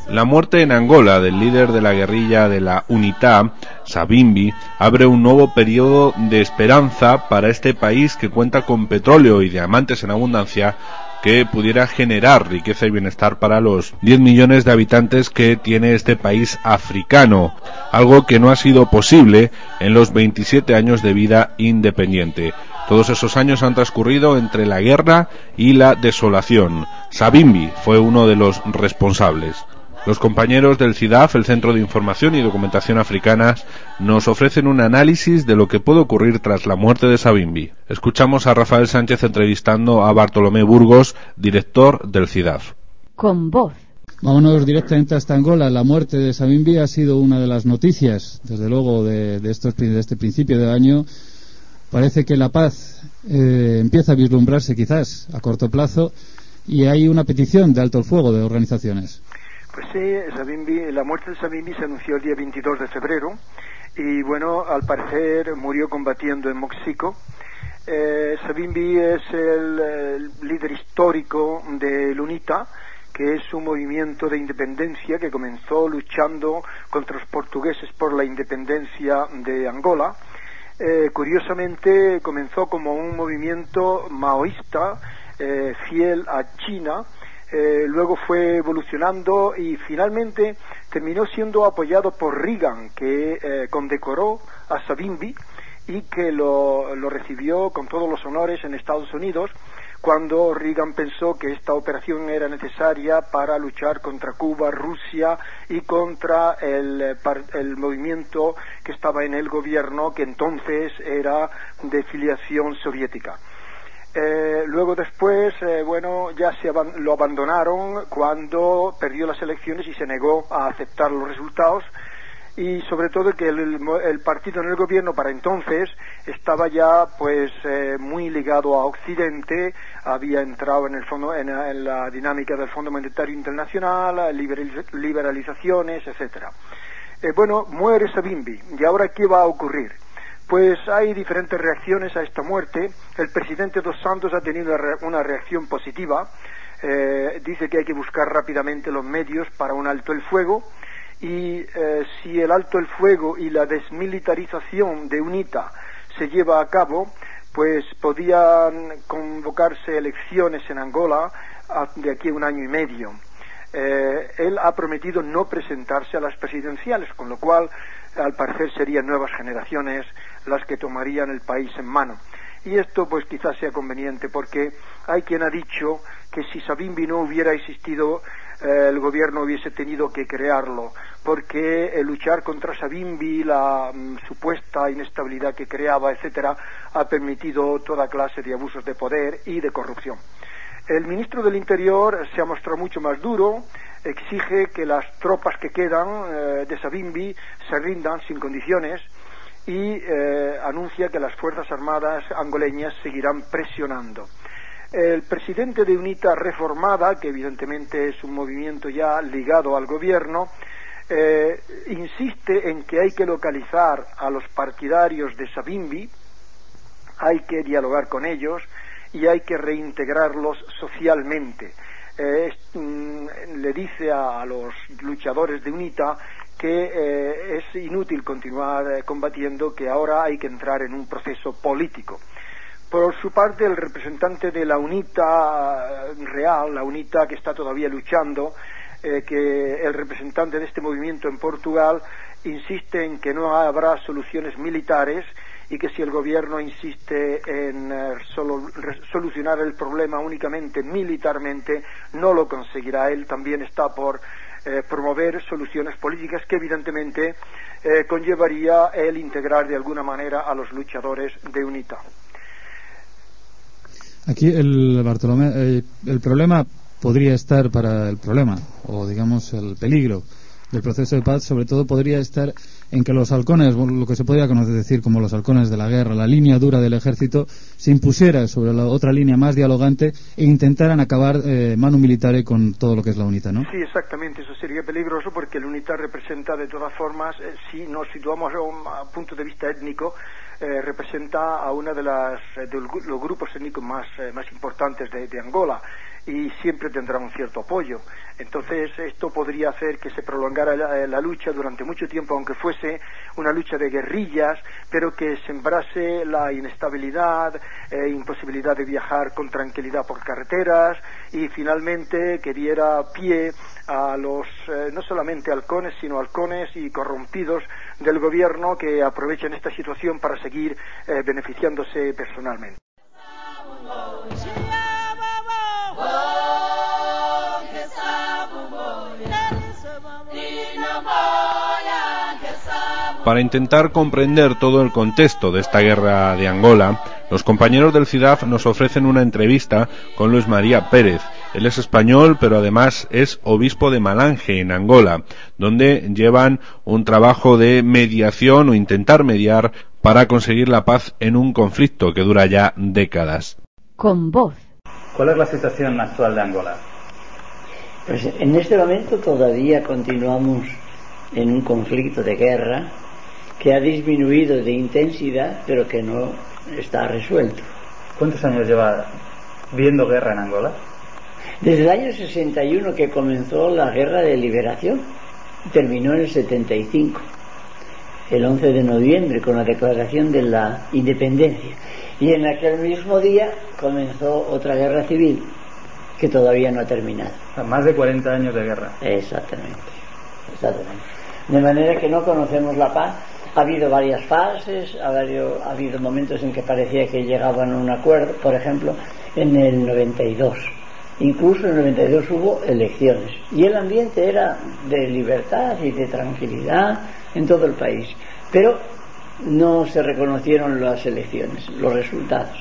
La muerte en Angola del líder de la guerrilla de la UNITA, Savimbi, abre un nuevo periodo de esperanza para este país que cuenta con petróleo y diamantes en abundancia que pudiera generar riqueza y bienestar para los 10 millones de habitantes que tiene este país africano, algo que no ha sido posible en los 27 años de vida independiente. Todos esos años han transcurrido entre la guerra y la desolación. Savimbi fue uno de los responsables. Los compañeros del CIDAF, el Centro de Información y Documentación Africanas, nos ofrecen un análisis de lo que puede ocurrir tras la muerte de Savimbi. Escuchamos a Rafael Sánchez entrevistando a Bartolomé Burgos, director del CIDAF. Con voz. Vámonos directamente hasta Angola. La muerte de Savimbi ha sido una de las noticias, desde luego, de este principio de año. Parece que la paz empieza a vislumbrarse quizás a corto plazo y hay una petición de alto el fuego de organizaciones. Pues sí, la muerte de Savimbi se anunció el día 22 de febrero y bueno, al parecer murió combatiendo en Moxico. Savimbi es el líder histórico del UNITA, que es un movimiento de independencia que comenzó luchando contra los portugueses por la independencia de Angola. Curiosamente comenzó como un movimiento maoísta fiel a China. Luego fue evolucionando y finalmente terminó siendo apoyado por Reagan, que condecoró a Savimbi y que lo recibió con todos los honores en Estados Unidos cuando Reagan pensó que esta operación era necesaria para luchar contra Cuba, Rusia y contra el movimiento que estaba en el gobierno, que entonces era de filiación soviética. Luego después, ya lo abandonaron cuando perdió las elecciones y se negó a aceptar los resultados, y sobre todo que el partido en el gobierno para entonces estaba ya muy ligado a Occidente, había entrado en la dinámica del Fondo Monetario Internacional, liberalizaciones, etcétera. Muere Savimbi, ¿y ahora qué va a ocurrir? Pues hay diferentes reacciones a esta muerte. El presidente dos Santos ha tenido una reacción positiva. Dice que hay que buscar rápidamente los medios para un alto el fuego. Y si el alto el fuego y la desmilitarización de UNITA se lleva a cabo, pues podían convocarse elecciones en Angola de aquí a 1 año y medio. Él ha prometido no presentarse a las presidenciales, con lo cual al parecer serían nuevas generaciones las que tomarían el país en mano. Y esto pues quizás sea conveniente, porque hay quien ha dicho que si Savimbi no hubiera existido, el gobierno hubiese tenido que crearlo, porque luchar contra Savimbi, la supuesta inestabilidad que creaba, etcétera, ha permitido toda clase de abusos de poder y de corrupción. El ministro del Interior se ha mostrado mucho más duro, exige que las tropas que quedan de Savimbi se rindan sin condiciones y anuncia que las Fuerzas Armadas angoleñas seguirán presionando. El presidente de UNITA Reformada, que evidentemente es un movimiento ya ligado al gobierno, insiste en que hay que localizar a los partidarios de Savimbi, hay que dialogar con ellos y hay que reintegrarlos socialmente. Le dice a los luchadores de UNITA que es inútil continuar combatiendo, que ahora hay que entrar en un proceso político. Por su parte, el representante de la UNITA real, la UNITA que está todavía luchando, que el representante de este movimiento en Portugal insiste en que no habrá soluciones militares y que si el gobierno insiste en solucionar el problema únicamente militarmente, no lo conseguirá. Él también está por promover soluciones políticas que evidentemente conllevaría el integrar de alguna manera a los luchadores de UNITA. Aquí Bartolomé, el problema podría estar para el problema, o digamos el peligro del proceso de paz, sobre todo podría estar en que los halcones, lo que se podría decir como los halcones de la guerra, la línea dura del ejército, se impusiera sobre la otra línea más dialogante e intentaran acabar manu militare con todo lo que es la UNITA, ¿no? Sí, exactamente, eso sería peligroso porque el UNITA representa de todas formas, si nos situamos a un punto de vista étnico, representa a una de los grupos étnicos más importantes de Angola, y siempre tendrán un cierto apoyo. Entonces esto podría hacer que se prolongara la lucha durante mucho tiempo, aunque fuese una lucha de guerrillas, pero que sembrase la inestabilidad, imposibilidad de viajar con tranquilidad por carreteras, y finalmente que diera pie a los no solamente halcones, sino halcones y corrompidos del gobierno que aprovechan esta situación para seguir beneficiándose personalmente. Para intentar comprender todo el contexto de esta guerra de Angola, los compañeros del CIDAF nos ofrecen una entrevista con Luis María Pérez. Él es español, pero además es obispo de Malange, en Angola, donde llevan un trabajo de mediación o intentar mediar para conseguir la paz en un conflicto que dura ya décadas. Con voz. ¿Cuál es la situación actual de Angola? Pues en este momento todavía continuamos en un conflicto de guerra que ha disminuido de intensidad, pero que no está resuelto. ¿Cuántos años lleva viendo guerra en Angola? Desde el año 61, que comenzó la guerra de liberación, terminó en el 75, el 11 de noviembre, con la declaración de la independencia. Y en aquel mismo día comenzó otra guerra civil, que todavía no ha terminado. Más de 40 años de guerra. Exactamente. De manera que no conocemos la paz. Ha habido varias fases, ha habido momentos en que parecía que llegaban a un acuerdo, por ejemplo, en el 92. Incluso en el 92 hubo elecciones y el ambiente era de libertad y de tranquilidad en todo el país. Pero no se reconocieron las elecciones, los resultados.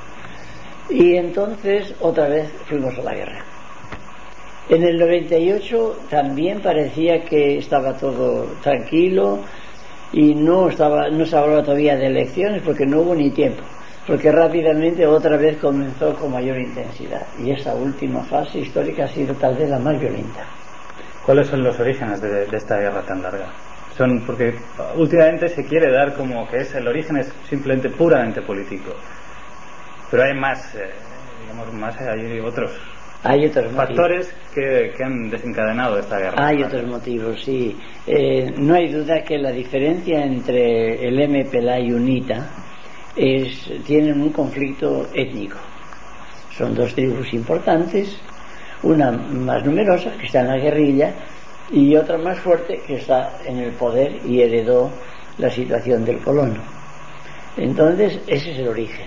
Y entonces otra vez fuimos a la guerra. En el 98 también parecía que estaba todo tranquilo y no se hablaba todavía de elecciones porque no hubo ni tiempo, porque rápidamente otra vez comenzó con mayor intensidad, y esa última fase histórica ha sido tal vez la más violenta. ¿Cuáles son los orígenes de esta guerra tan larga? Porque últimamente se quiere dar como que el origen es simplemente puramente político, pero hay más, hay otros factores que han desencadenado esta guerra. Hay otros motivos, sí. No hay duda que la diferencia entre el MPLA y UNITA tienen un conflicto étnico. Son dos tribus importantes, una más numerosa, que está en la guerrilla, y otra más fuerte, que está en el poder y heredó la situación del colono. Entonces, ese es el origen.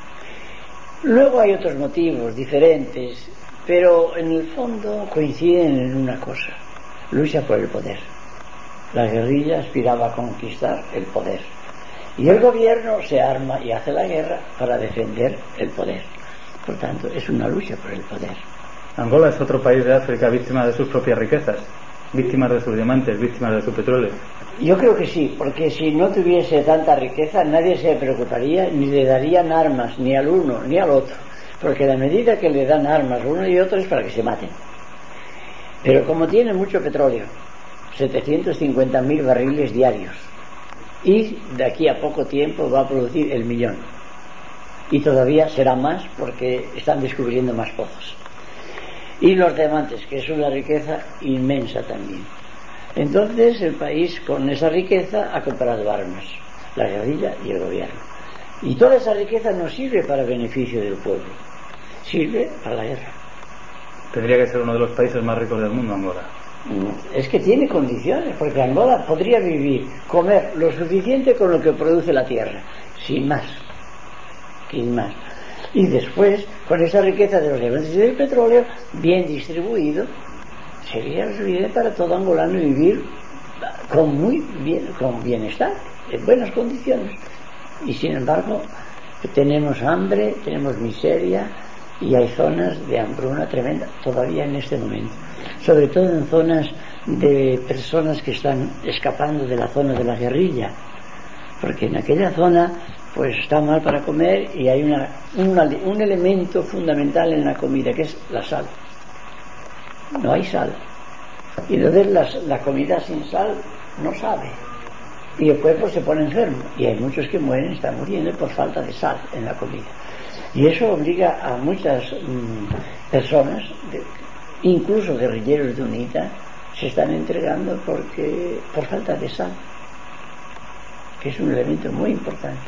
Luego hay otros motivos diferentes, pero en el fondo coinciden en una cosa: lucha por el poder. La guerrilla aspiraba a conquistar el poder, y el gobierno se arma y hace la guerra para defender el poder. Por tanto, es una lucha por el poder. Angola es otro país de África víctima de sus propias riquezas, víctimas de sus diamantes, víctimas de su petróleo. Yo creo que sí, porque si no tuviese tanta riqueza nadie se preocuparía ni le darían armas ni al uno ni al otro, porque la medida que le dan armas uno y otro es para que se maten. Pero como tiene mucho petróleo, 750.000 barriles diarios, y de aquí a poco tiempo va a producir 1 millón, y todavía será más porque están descubriendo más pozos, y los diamantes, que es una riqueza inmensa también. Entonces el país con esa riqueza ha comprado armas, la guerrilla y el gobierno, y toda esa riqueza no sirve para beneficio del pueblo, sirve para la guerra. Tendría que ser uno de los países más ricos del mundo, Angola. Es que tiene condiciones, porque Angola podría vivir, comer lo suficiente con lo que produce la tierra, sin más. Y después, con esa riqueza de los diamantes y del petróleo bien distribuido, sería lo suficiente para todo angolano vivir con bienestar, en buenas condiciones. Y sin embargo, tenemos hambre, tenemos miseria, y hay zonas de hambruna tremenda todavía en este momento, sobre todo en zonas de personas que están escapando de la zona de la guerrilla, porque en aquella zona pues está mal para comer, y hay un elemento fundamental en la comida, que es la sal. No hay sal, y entonces la comida sin sal no sabe, y el cuerpo se pone enfermo, y hay muchos que mueren, están muriendo por falta de sal en la comida. Y eso obliga a muchas personas, incluso guerrilleros de UNITA, se están entregando por falta de sal, que es un elemento muy importante.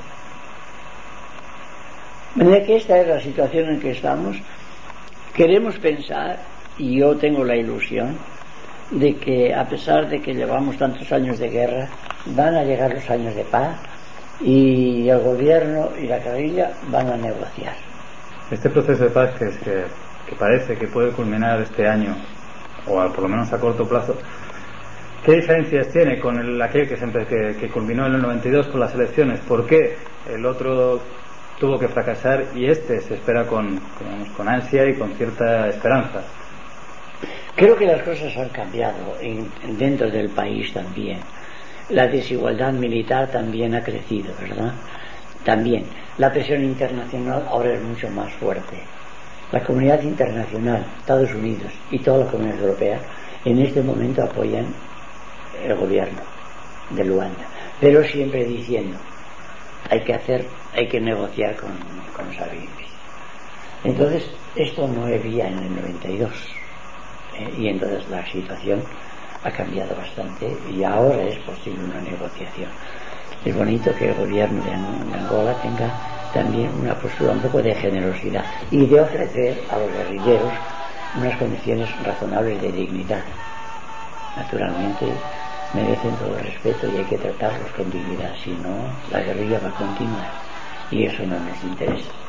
De manera que esta es la situación en que estamos. Queremos pensar, y yo tengo la ilusión, de que a pesar de que llevamos tantos años de guerra, van a llegar los años de paz y el gobierno y la guerrilla van a negociar. Este proceso de paz que parece que puede culminar este año, o por lo menos a corto plazo, ¿qué diferencias tiene con aquel que culminó en el 92 con las elecciones? ¿Por qué el otro tuvo que fracasar y este se espera con ansia y con cierta esperanza? Creo que las cosas han cambiado dentro del país también. La desigualdad militar también ha crecido, ¿verdad? También la presión internacional ahora es mucho más fuerte. La comunidad internacional, Estados Unidos y toda la comunidad europea en este momento apoyan el gobierno de Luanda, pero siempre diciendo hay que negociar con Savimbi. Entonces esto no había en el 92 y entonces la situación ha cambiado bastante y ahora es posible una negociación. Es bonito que el gobierno de Angola tenga también una postura un poco de generosidad y de ofrecer a los guerrilleros unas condiciones razonables de dignidad. Naturalmente merecen todo el respeto y hay que tratarlos con dignidad, si no la guerrilla va a continuar y eso no nos interesa.